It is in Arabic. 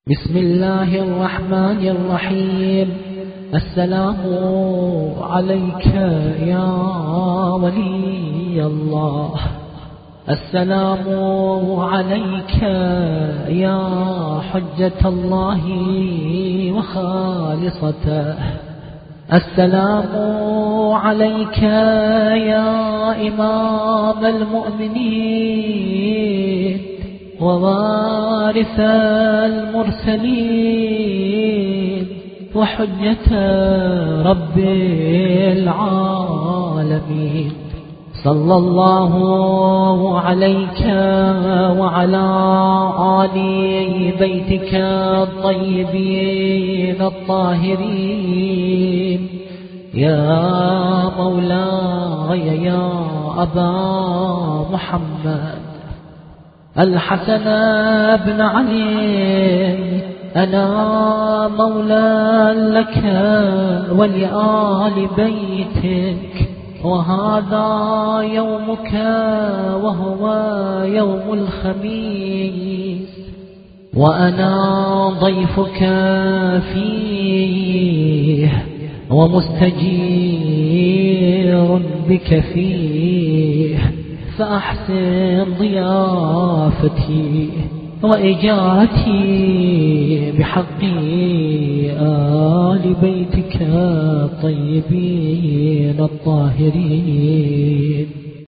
بسم الله الرحمن الرحيم. السلام عليك يا ولي الله، السلام عليك يا حجة الله وخالصته، السلام عليك يا إمام المؤمنين ووارث المرسلين وحجة رب العالمين. صلى الله عليك وعلى آل بيتك الطيبين الطاهرين يا مولاي يا أبا محمد الحسن بن علي، أنا مولى لك ولآل بيتك، وهذا يومك وهو يوم الخميس، وأنا ضيفك فيه ومستجير بك فيه، فأحسن ضيافتي وإجارتي بحق آل بيتك الطيبين الطاهرين.